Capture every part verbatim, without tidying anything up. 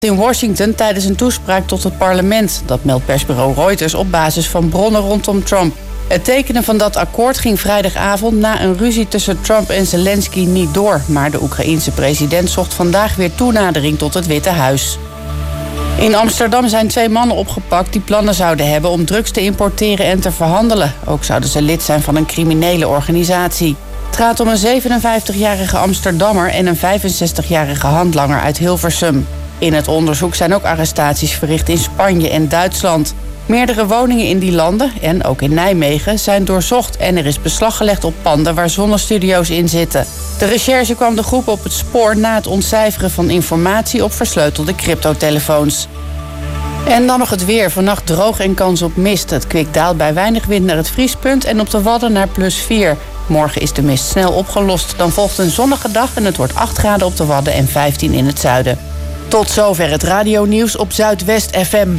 In Washington tijdens een toespraak tot het parlement. Dat meldt persbureau Reuters op basis van bronnen rondom Trump. Het tekenen van dat akkoord ging vrijdagavond na een ruzie tussen Trump en Zelensky niet door. Maar de Oekraïense president zocht vandaag weer toenadering tot het Witte Huis. In Amsterdam zijn twee mannen opgepakt die plannen zouden hebben om drugs te importeren en te verhandelen. Ook zouden ze lid zijn van een criminele organisatie. Het gaat om een zevenenvijftigjarige Amsterdammer en een vijfenzestigjarige handlanger uit Hilversum. In het onderzoek zijn ook arrestaties verricht in Spanje en Duitsland. Meerdere woningen in die landen, en ook in Nijmegen, zijn doorzocht en er is beslag gelegd op panden waar zonnestudio's in zitten. De recherche kwam de groep op het spoor na het ontcijferen van informatie op versleutelde cryptotelefoons. En dan nog het weer. Vannacht droog en kans op mist. Het kwik daalt bij weinig wind naar het vriespunt en op de Wadden naar plus vier. Morgen is de mist snel opgelost. Dan volgt een zonnige dag en het wordt acht graden op de Wadden en vijftien in het zuiden. Tot zover het radionieuws op Zuidwest F M.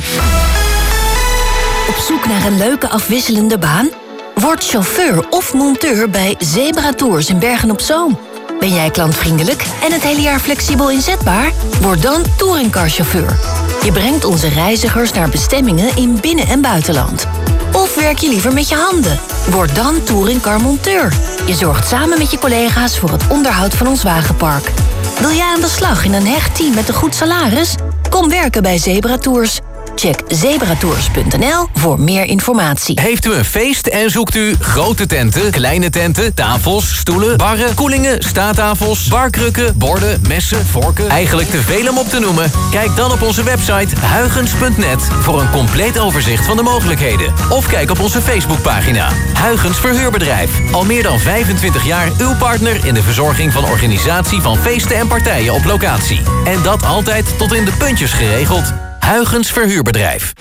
Op zoek naar een leuke afwisselende baan? Word chauffeur of monteur bij Zebra Tours in Bergen-op-Zoom. Ben jij klantvriendelijk en het hele jaar flexibel inzetbaar? Word dan touringcarchauffeur. Je brengt onze reizigers naar bestemmingen in binnen- en buitenland. Of werk je liever met je handen? Word dan touringcarmonteur. Je zorgt samen met je collega's voor het onderhoud van ons wagenpark. Wil jij aan de slag in een hecht team met een goed salaris? Kom werken bij Zebra Tours. Check zebratours punt n l voor meer informatie. Heeft u een feest en zoekt u grote tenten, kleine tenten, tafels, stoelen, barren, koelingen, staattafels, barkrukken, borden, messen, vorken? Eigenlijk te veel om op te noemen? Kijk dan op onze website huygens punt net voor een compleet overzicht van de mogelijkheden. Of kijk op onze Facebookpagina. Huygens Verhuurbedrijf. Al meer dan vijfentwintig jaar uw partner in de verzorging van organisatie van feesten en partijen op locatie. En dat altijd tot in de puntjes geregeld. Huygens Verhuurbedrijf.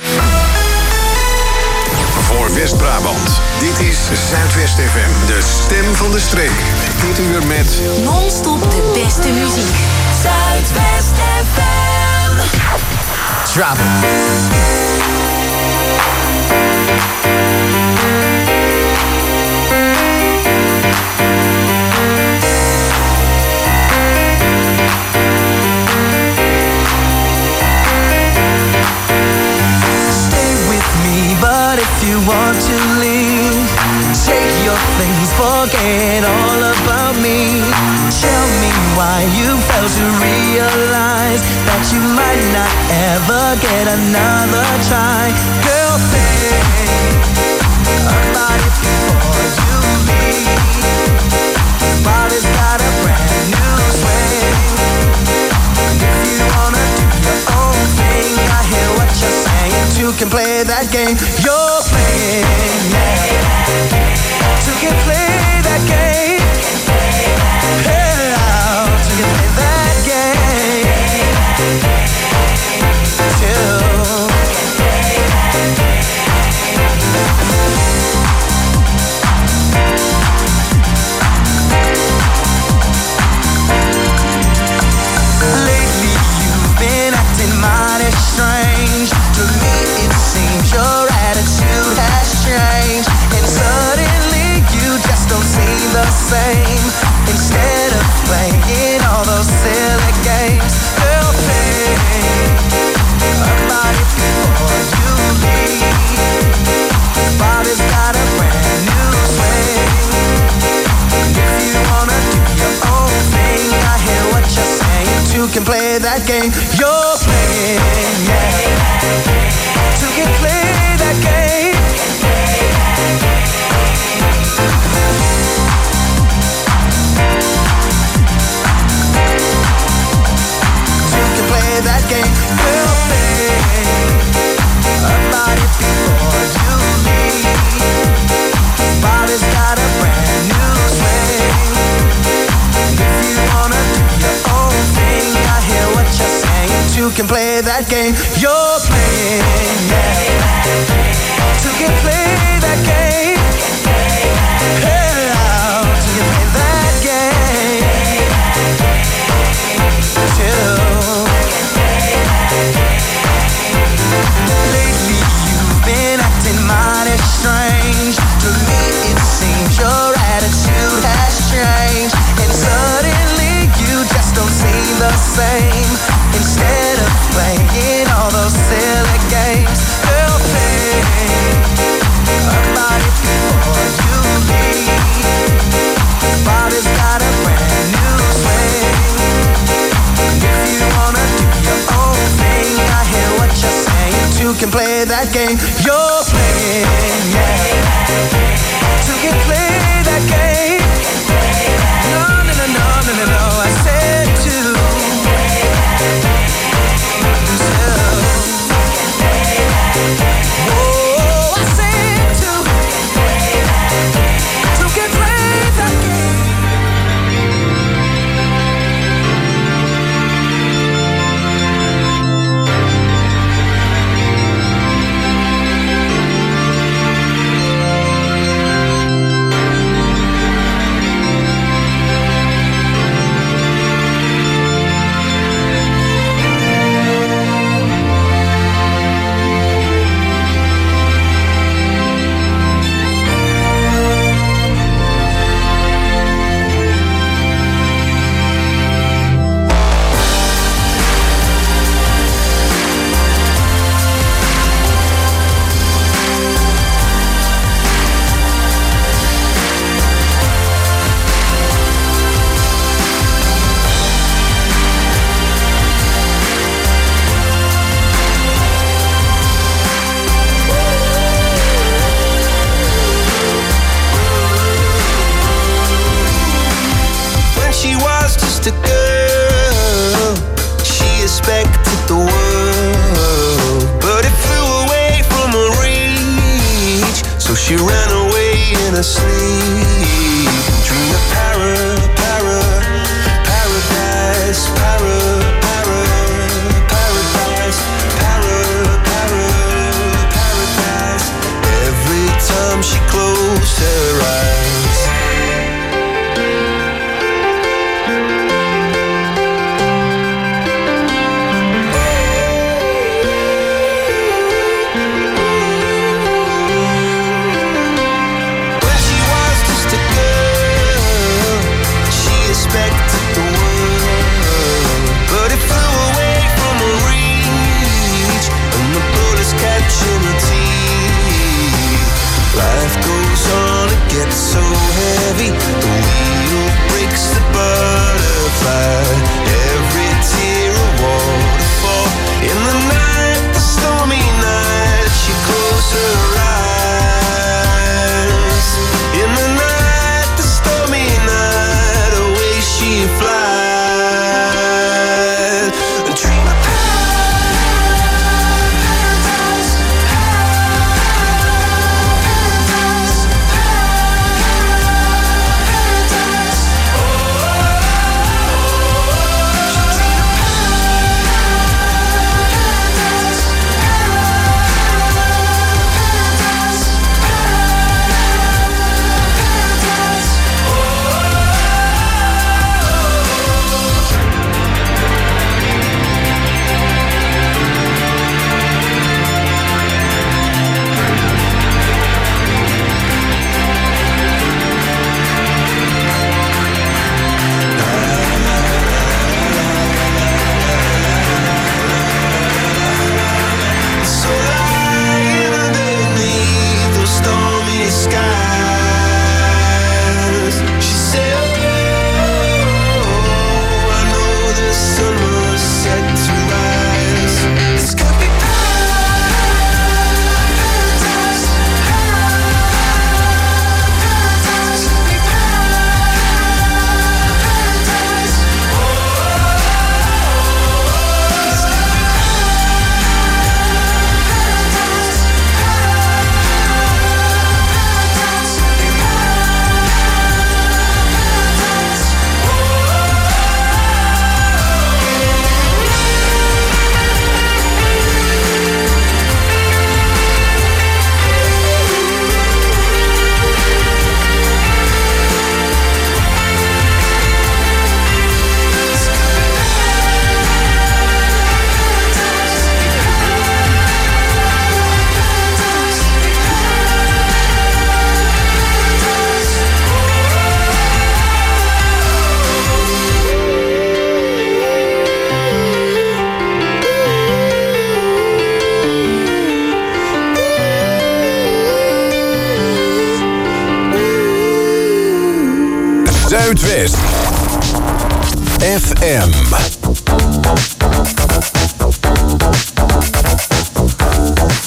Voor West-Brabant. Dit is Zuidwest F M. De stem van de streek. Dit uur met... Non-stop de beste muziek. Zuidwest F M. Drop. But if you want to leave, take your things, forget all about me. Tell me why you fail to realize that you might not ever get another try. Girl, think about it before you leave. Body's got a brand new swing. If you wanna do your own thing, I hear what you're saying. You can play that game you're playing, yeah. You can play that game. Yeah, you can play that game too. Lately you've been acting mighty strange. To me it seems your attitude has changed, and suddenly you just don't seem the same. Instead of playing all those silly games, girl, think about it before you leave. Body's got a brand new swing. If you wanna do your own thing, I hear what you're saying. You can play that game you're playing, yeah. You can play that game. You can play that game. Girl, think about it before you leave. Body's got a brand new swing. If you wanna do your own thing, I hear what you're saying. You can play that game you're playing, yeah. You can play that game. Yeah, you can play that game too. Lately you've been acting mighty strange. To me it seems your attitude has changed, and suddenly you just don't seem the same. Instead of playing can play that game you're playing, yeah. Two can play that game. No, no, no, no, no, no, no. I said two. Oh, I said two. Two can play that game. Zuidwest F M.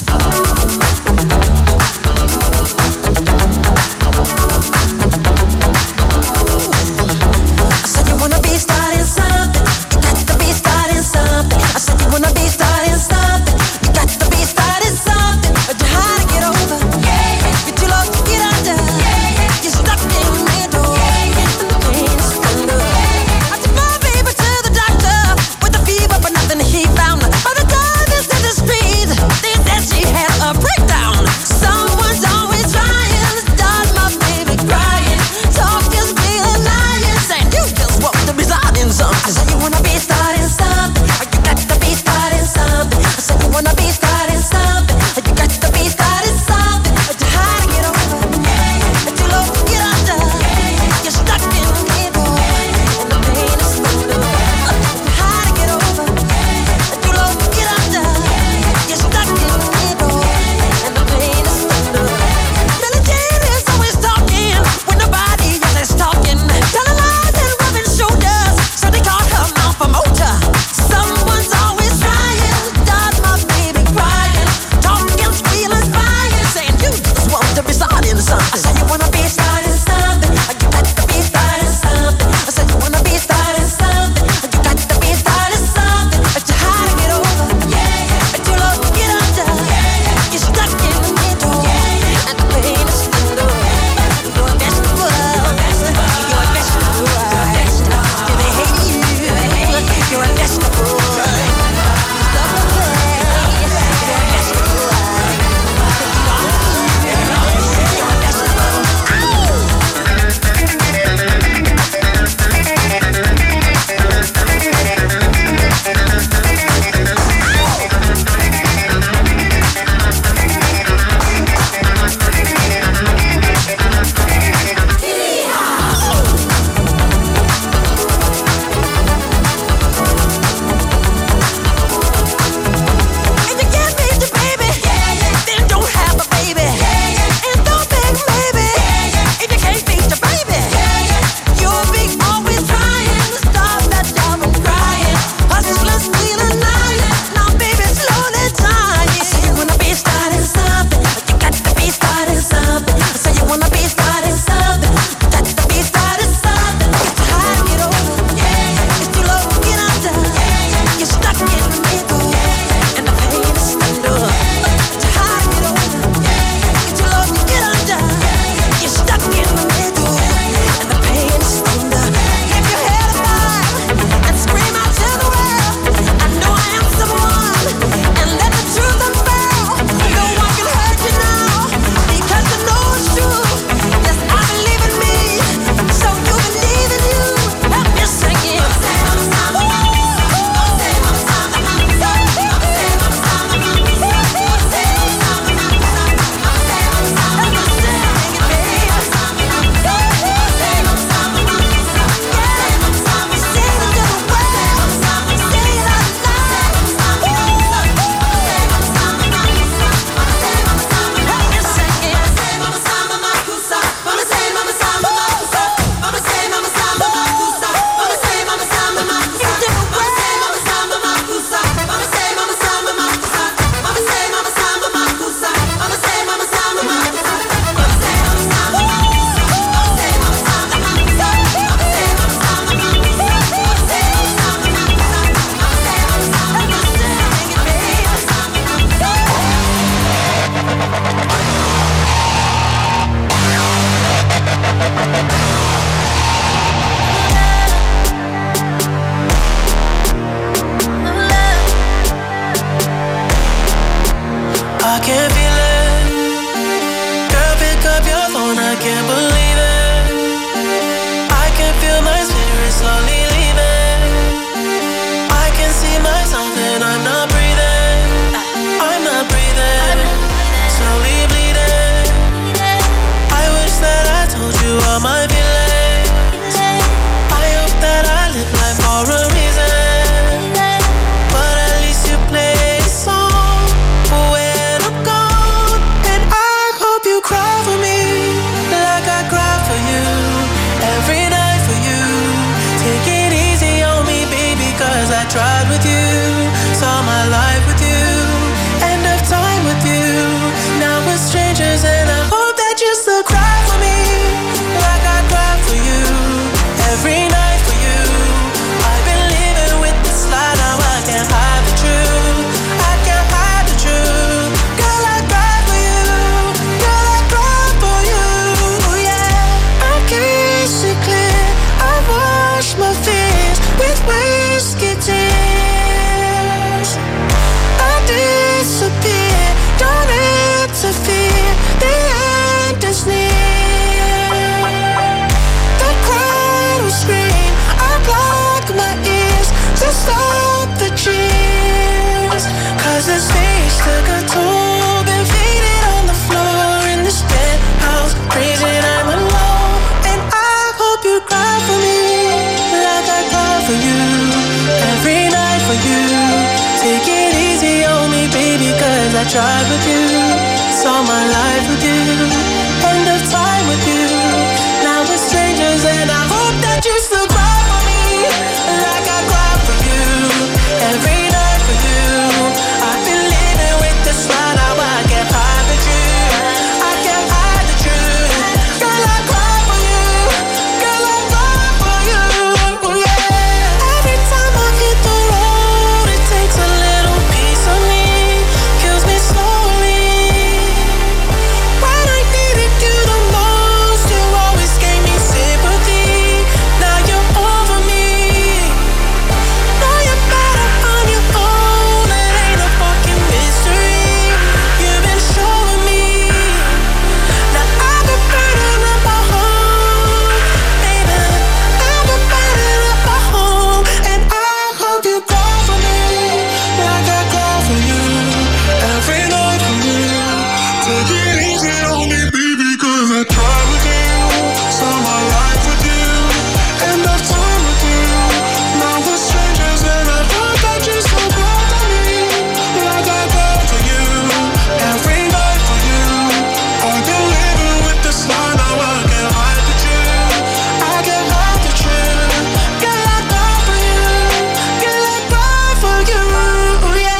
Cause the stage took a toll, been faded on the floor in this dead house, crazy I'm alone. And I hope you cry for me like I cry for you, every night for you. Take it easy on me, baby, cause I tried with you. Saw my life with you, end of time with you. Now we're strangers and I hope that you still cry for me like I cry for you, every night for you. I've been living with this lie, now I can't hide the truth. I can't hide the truth. Girl, I cry for you. Girl, I cry for you. Oh, yeah. Every time I hit the road, it takes a little piece of me, kills me slowly. When I needed you the most, you always gave me sympathy. Now you're over me. Now you're better on your own. It ain't a fucking mystery. You've been showing me. Now I've been burning up my home, baby. I've been burning up my home, and I hope you cry for me like I cry for you, every night for you. Take it easy on me, baby, cause I tried with you. Saw my life with you, end of time with you. Now we're strangers and I hope that you still cry for me like I cry for you, every night for you. I've been living with this lie, now I can't hide the truth. I can't hide the truth. Girl, I cry for you. Girl, I cry for you. Oh, yeah.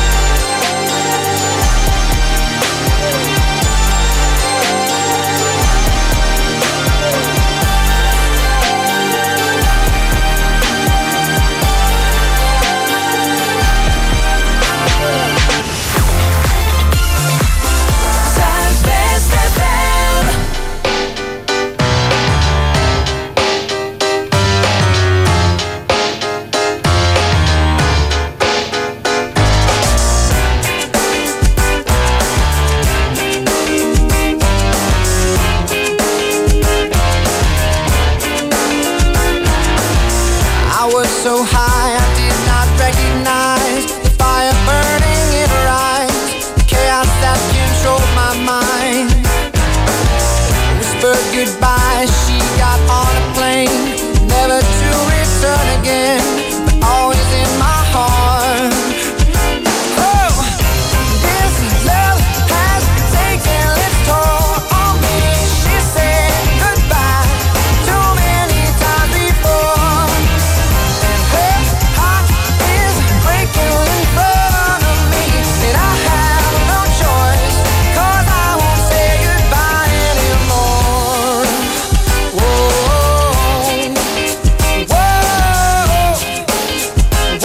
Zuidwest F M. I was so high, I did not recognize the fire burning in her eyes, the chaos that controlled my mind. Whispered goodbye, she got on a plane, never to return again, but always in my heart. Oh, this love has taken its toll on me. She said goodbye too many times before, and her heart is breaking in front of me, and I have no choice, cause I won't say goodbye anymore. Whoa, whoa,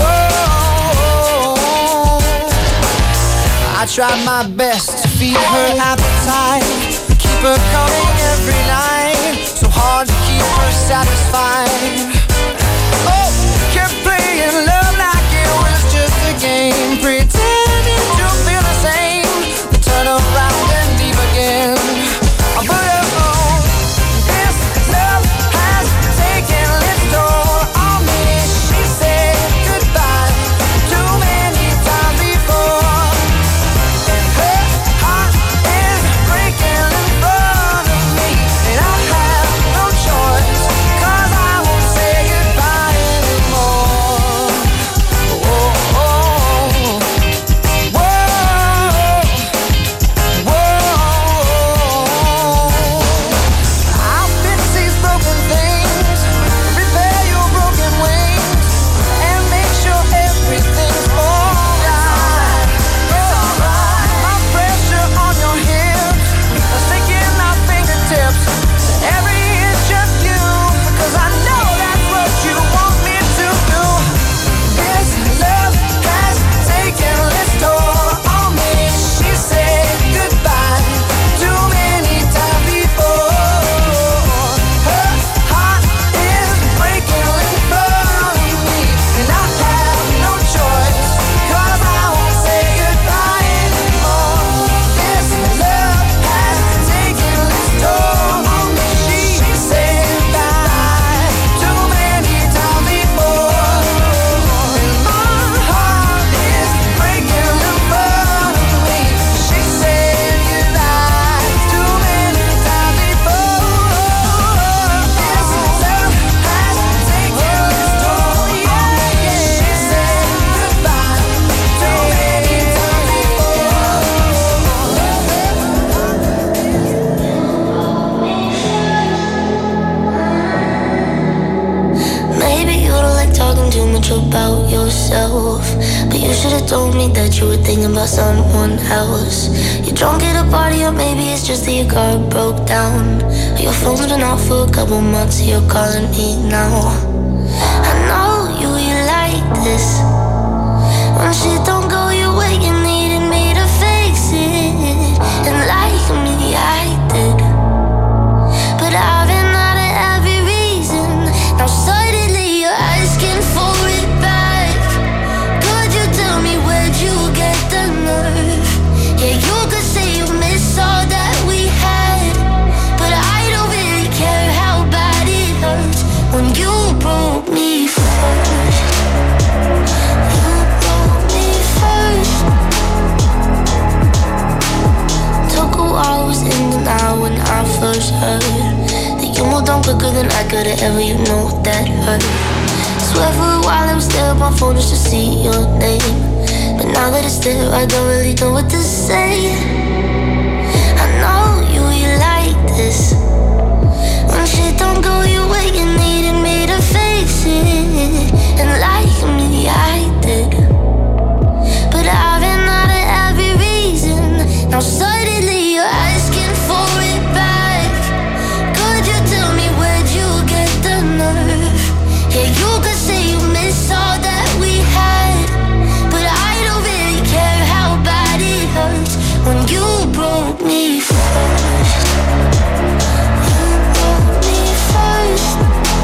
whoa. I tried my best to feed her appetite, keep her coming every night, so hard to keep her satisfied. Oh, kept playing love like it was just a game, pretending to feel the same, then turn around and leave again. But oh, this love has taken its toll on me. She said goodbye too many times before, and her heart is breaking in front of me, and I have no choice, cause I won't say goodbye anymore. Oh, oh, oh. that you were thinking about someone else. You're drunk at a party, or maybe it's just that your car broke down. Your phone's been off for a couple months, so you're calling me now. I know you, you like this. When shit don't go your way, you needed me to fix it. And like me, I did. But I've been out of every reason. Now suddenly you're asking for it back. Could you tell me where'd you get the nerve? Yeah, you could say you miss all that we had, but I don't really care how bad it hurts when you broke me first. You broke me first. Took a while, was in denial when I first heard that you moved on quicker than I could've ever, you know that hurt. Swear for a while I would stare at my phone just to see your name, but now that it's there I don't really know what to say. I know you, you like this. When shit don't go your way, you needed me to fix it. And like me, I did. But I've been out of every reason. Now suddenly you're asking for it back. Could you tell me where'd you get the nerve? Yeah, you could say you miss all that we had, but I don't really care how bad it hurts when you broke me first. You broke me first.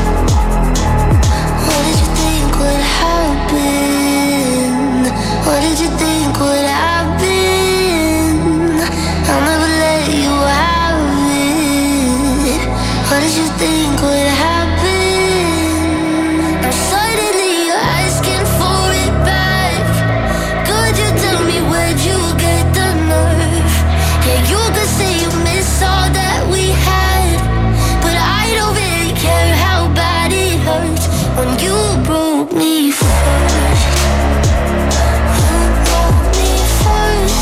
What did you think would happen? What did you think would happen? I'll never let you have it. What did you think would happen? Now suddenly you're asking for it back. Could you tell me where'd you get the nerve? Yeah, you could say you miss all that we had, but I don't really care how bad it hurts when you broke me first. You broke me first.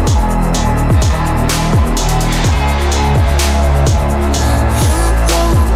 You broke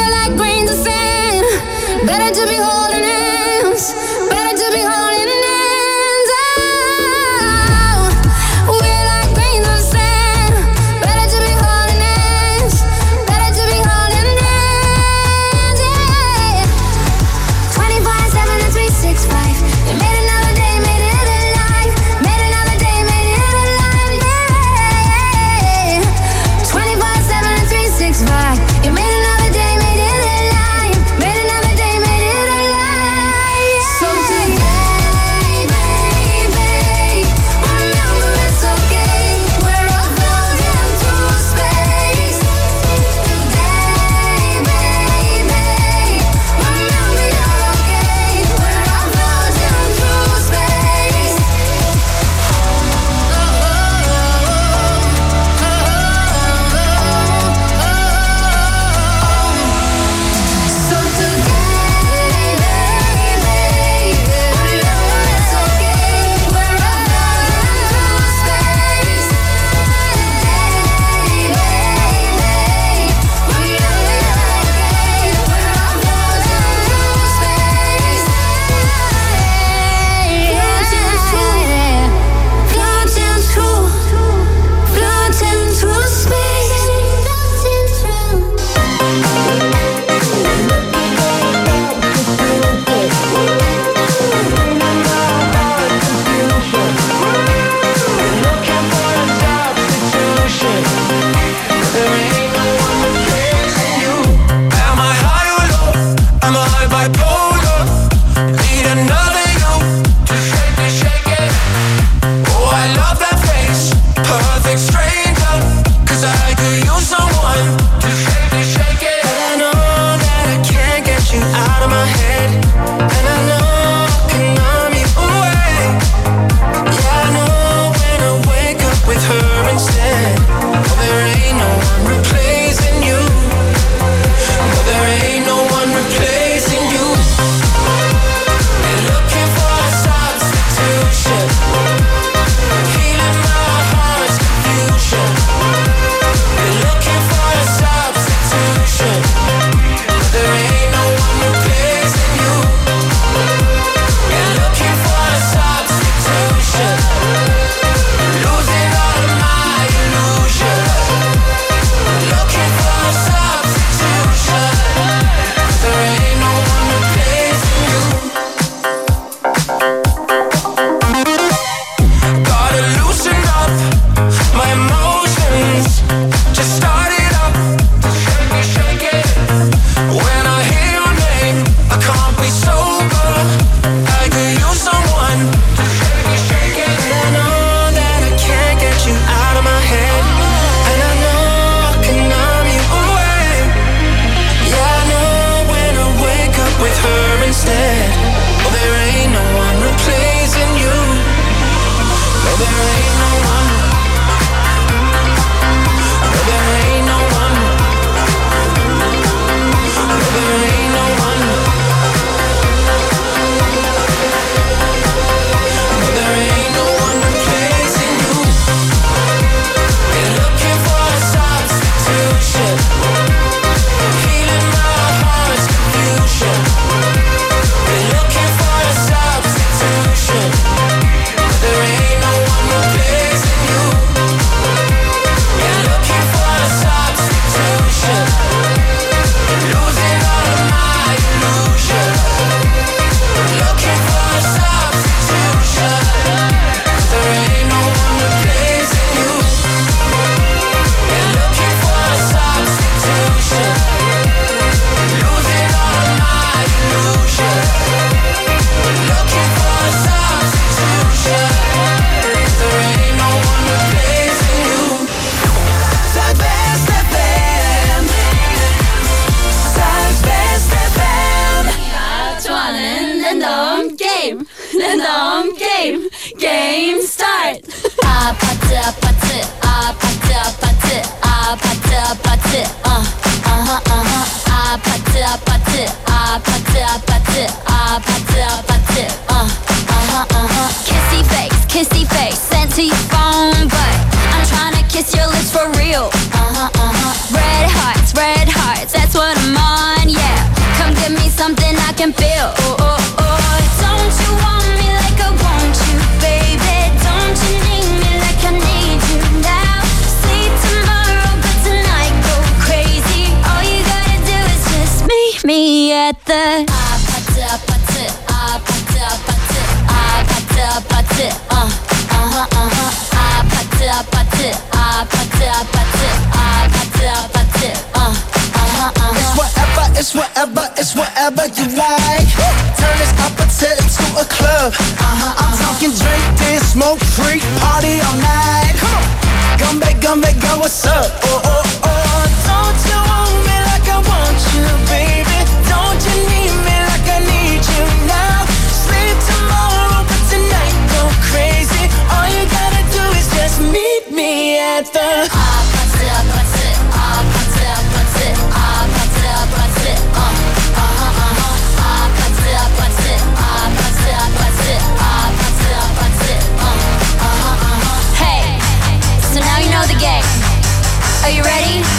we're like grains of sand. Better to be holding hands. Better to be holding hands. Oh, we're like grains of sand. Better to be holding hands. Better to be holding hands. Yeah. twenty-four seven and three sixty-five. We made another day, made it alive. Made another day, made it alive. Yeah. twenty-four seven and three sixty-five. You made another day, made it alive. Made another day, made it alive. So today, baby, remember it's okay. We're all floating through space. Today, baby, remember you're okay. We're all floating through space. So today, baby, remember it's okay. We're all floating through space. Today, baby, remember you're okay. We're all floating through space. Floating through, floating through space. Floating through. Am I high or low? Am I bipolar? Need another you to shake it, shake it. Oh, I love that face, perfect stranger. 'Cause I could use someone to shake it, shake it. But I know that I can't get you out of my head. And I know I can numb you away. Yeah, I know when I wake up with her instead. Oh, there ain't no one replacing you. No, there ain't no one replacing you. Been looking for a substitution. Healing my heart's confusion. Been looking for a substitution. But there ain't no one replacing you. Been looking for a substitution. Losing all of my illusion. Looking for a substitution. There ain't no one replacing you. Gotta loosen up my emotions. Just start it up. Shake it, shake it. When I hear your name, I can't be sober. I could use someone to shake it, shake it. I know that I can't get you out of my head. And I know I can numb you away. Yeah, I know when I wake up with her instead. Oh, there ain't no one replacing you. No, there ain't no one. No, there ain't no one. No, there ain't no one. No, there ain't no one replacing you. Been looking for a substitution. Healing my heart's confusion. Been looking for a substitution. But there ain't no one replacing you. Been looking for a substitution. Losing all of my illusion. Looking for a substitution. There ain't no one replacing you. Been looking for a substitution. Losing all of my illusion. Looking for a substitution. There ain't no one replacing you. Zuidwest F M. Zuidwest F M. And the game, and the game, game start. Ah, pata, pata, ah, pata, pata, ah, pata, pata, uh, uh huh, uh huh. Ah, pata, pata, ah, pata, pata, ah, pata, pata, uh, uh huh, uh huh. Kissy face, kissy face, sent to your phone, but I'm trying to kiss your lips for real. Uh huh, uh huh. Red hearts, red hearts, that's what I'm on. can feel. Oh, oh, oh. Don't you want me like I want you, baby? Don't you need me like I need you now? Sleep tomorrow, but tonight go crazy. All you gotta do is just meet me at the ah, pata, pata, ah, pata, pata, ah, pata, pata, uh, uh-huh, uh-huh, ah, pata, pata, ah, pata, pata, ah, pata, pata, uh, uh-huh, uh-huh. It's whatever, it's whatever, it's whatever you like. Turn this opposite into a club. Uh-huh, I'm talking drink, dance, smoke, freak, party all night. Come on, Gumbe, Gumbe, go, what's up? Oh, oh, oh. Don't you want me like I want you, baby? Don't you need me like I need you now? Sleep tomorrow, but tonight go crazy. All you gotta do is just meet me at the ah, pata, pata, ah, pata, pata, ah, pata, pata, uh, uh-huh, uh-huh, ah, pata, pata, ah, pata, pata, ah, pata, pata, uh, uh-huh, uh-huh. Hey, so now you know the game. Are you ready?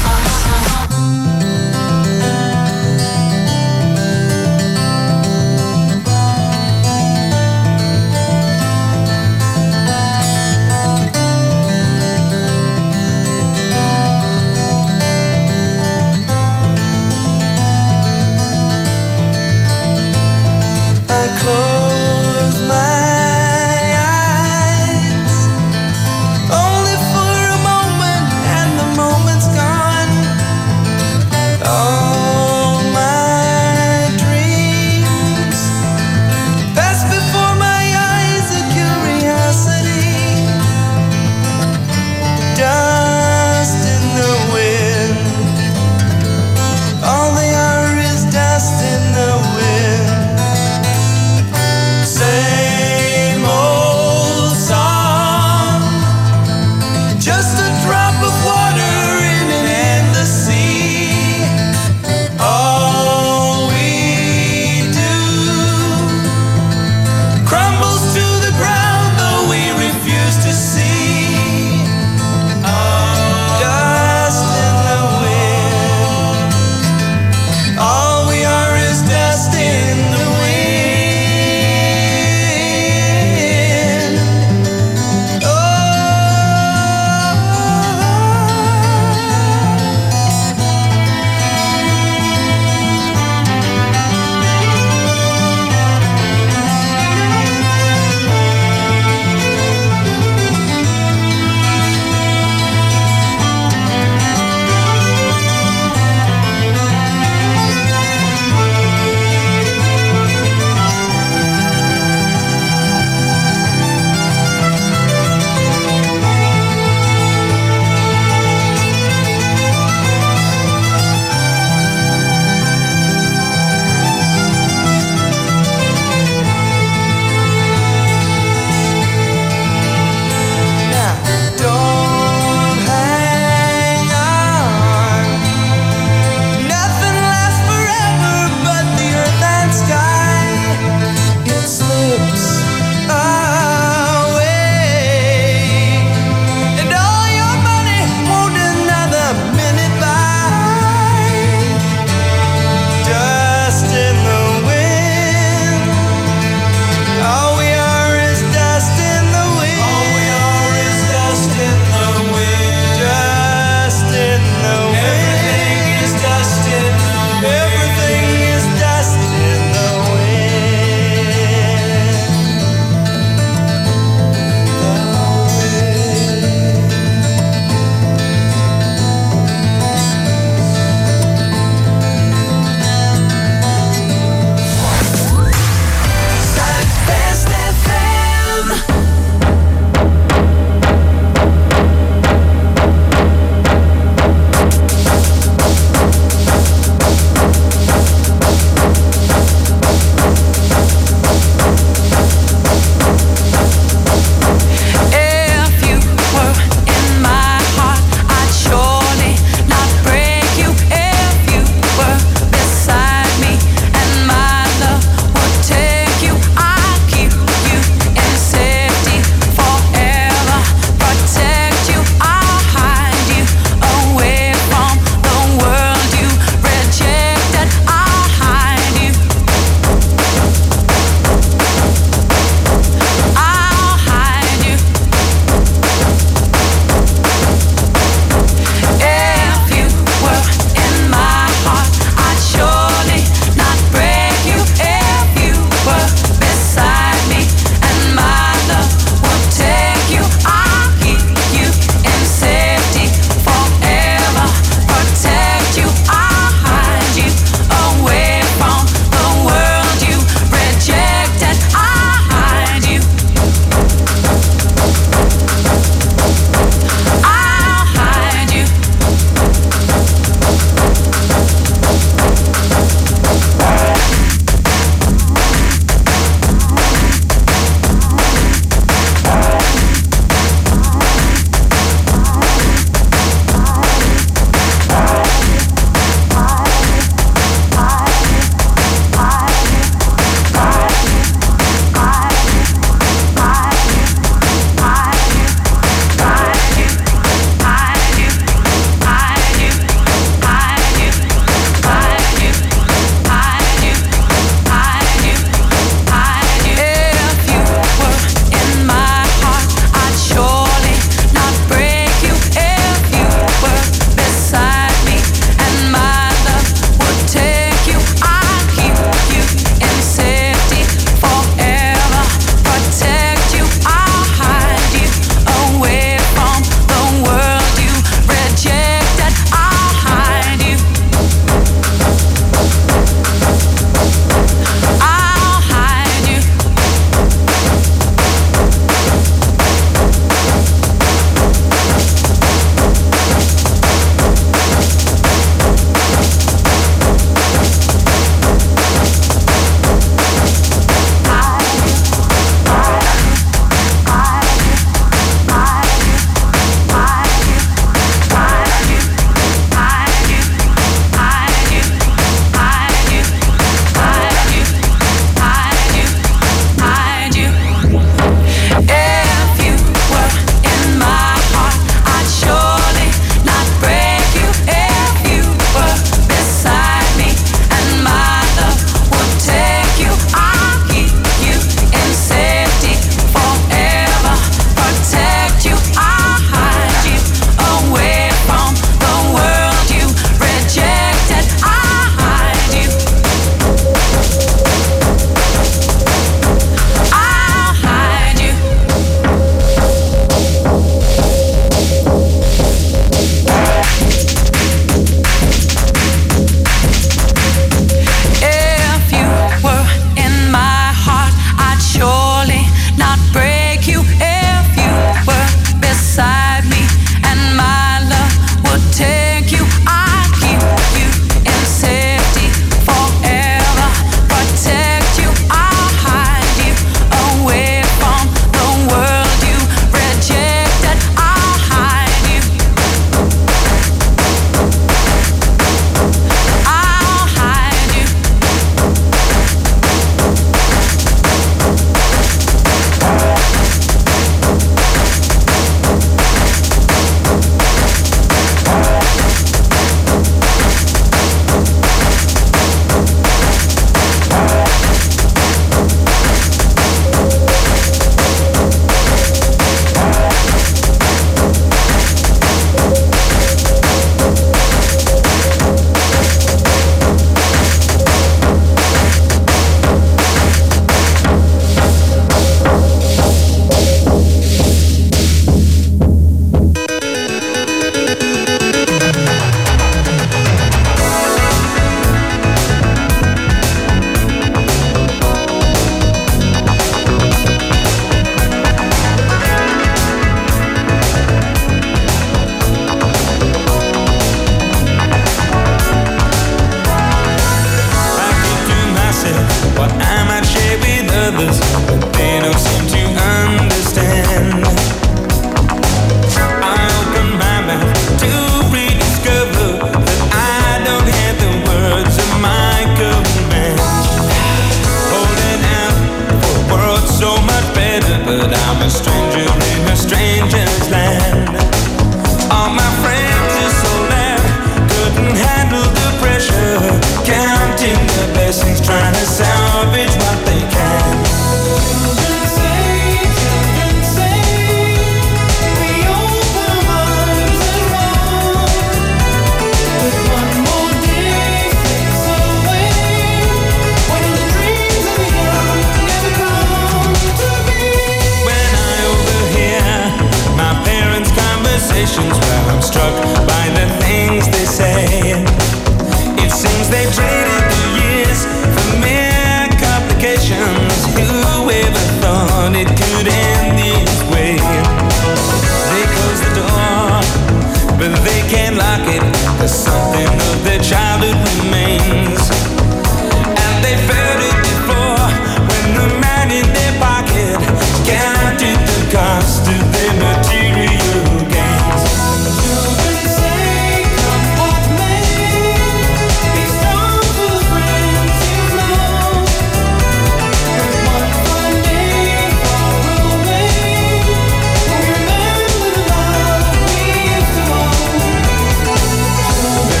conversations where I'm struck by the things they say. It seems they traded the years for mere complications. Whoever thought it could end this way? They close the door, but they can't lock it, 'cause something of their childhood remains. And they felt it before, when the man in their pocket counted the cost of their material gains. Children say, come what may, be strong for the friends you know. But one fine day, far away, we'll remember the love we used to own. Children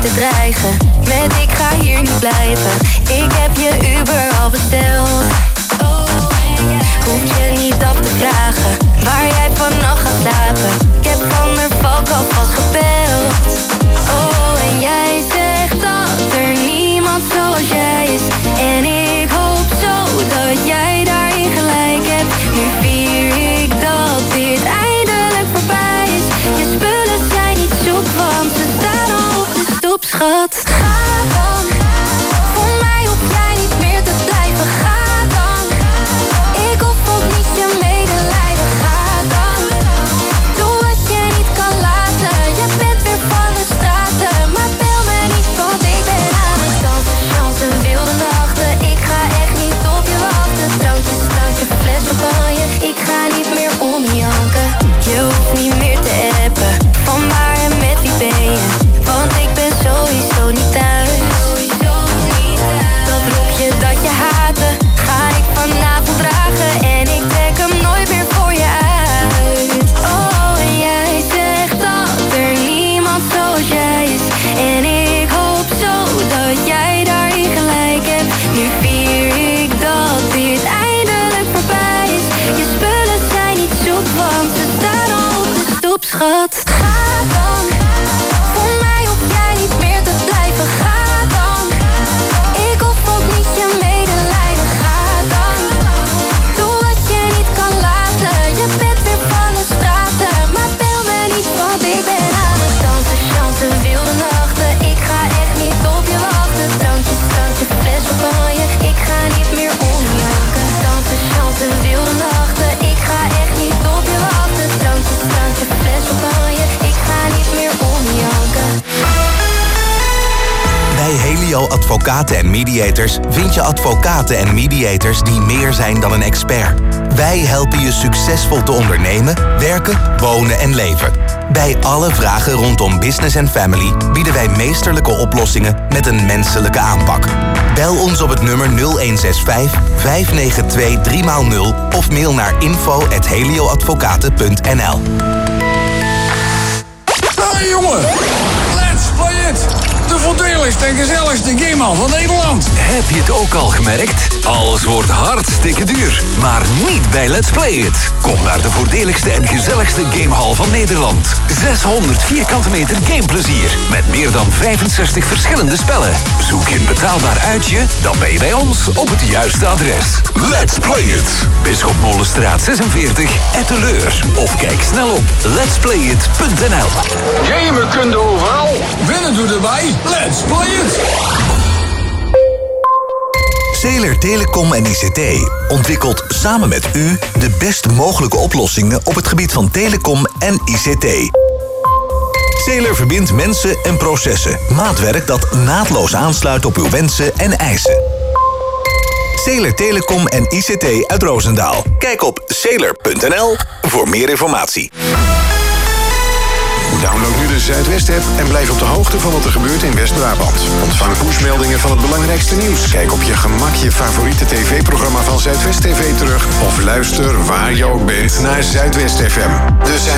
bedreigen. Met ik ga hier niet blijven. Ik heb je Uber al besteld. Hoef je niet af te vragen waar jij vannacht gaat slapen. Ik heb van der Valk alvast gebeld. Oh, en jij zegt dat er niemand zoals jij is. En ik hoop zo dat jij daarin gelijk hebt. Nu vier ik dat dit eindelijk voorbij is. Je spullen zijn niet zoek, want ze staan al op de stoep, schat. Ga dan, voor mij hoef jij niet meer te blijven. Ga dan, ik hoef ook niet je medelijden. Ga dan, doe wat je niet kan laten. Je bent weer van de straten, maar bel me niet, want ik ben aan het dansen. Chansen, wilde nachten, ik ga echt niet op je wachten. Drankjes, drankje, fles champagne, ik ga niet meer om je janken. Je hoeft niet meer te appen, van waar en met wie ben je? Want ik ben sowieso niet thuis. Dat roepje dat je haatte, ga ik vanavond dragen. En ik trek hem nooit meer voor je uit. Oh, en jij zegt dat er niemand zoals jij is. En ik hoop zo dat jij daarin gelijk hebt. Nu vier ik dat dit eindelijk voorbij is. Je spullen zijn niet zoek, want ze staan al op de stoep, schat. Ga dan, voor mij hoef jij niet meer te blijven. Ga dan, ik hoef ook niet je medelijden. Ga dan, doe wat je niet kan laten. Je bent weer van de straten, maar bel me niet, want ik ben aan het dansen. Chansen, wilde nachten, ik ga echt niet op je wachten. Drankjes, drankje, fles champagne, ik ga niet meer om je janken. Dansen, chansen, wilde nachten, ik ga echt niet op je wachten. Drankjes, drankje, fles champagne, ik ga niet meer om je janken. Bij Helio Advocaten en Mediators vind je advocaten en mediators die meer zijn dan een expert. Wij helpen je succesvol te ondernemen, werken, wonen en leven. Bij alle vragen rondom business en family bieden wij meesterlijke oplossingen met een menselijke aanpak. Bel ons op het nummer nul een zes vijf, vijf negen twee, drie nul of mail naar info at helioadvocaten punt n l. Hey jongen, let's play it! De voordeligste en gezelligste gamehal van Nederland. Heb je het ook al gemerkt? Alles wordt hartstikke duur. Maar niet bij Let's Play It. Kom naar de voordeligste en gezelligste gamehal van Nederland. zeshonderd vierkante meter gameplezier. Met meer dan vijfenzestig verschillende spellen. Zoek je een betaalbaar uitje? Dan ben je bij ons op het juiste adres. Let's Play It. Bisschopmolenstraat zesenveertig, Etteleur. Of kijk snel op lets play it punt n l. Gamen kun je overal. Winnen doe erbij. Let's play it! Zeler Telecom en I C T ontwikkelt samen met u de best mogelijke oplossingen op het gebied van telecom en I C T. Zeler verbindt mensen en processen. Maatwerk dat naadloos aansluit op uw wensen en eisen. Zeler Telecom en I C T uit Roosendaal. Kijk op zeler punt n l voor meer informatie. Download nu de Zuidwest-app en blijf op de hoogte van wat er gebeurt in West-Brabant. Ontvang pushmeldingen van het belangrijkste nieuws. Kijk op je gemak je favoriete tv-programma van Zuidwest T V terug. Of luister waar je ook bent naar Zuidwest F M. De Zuid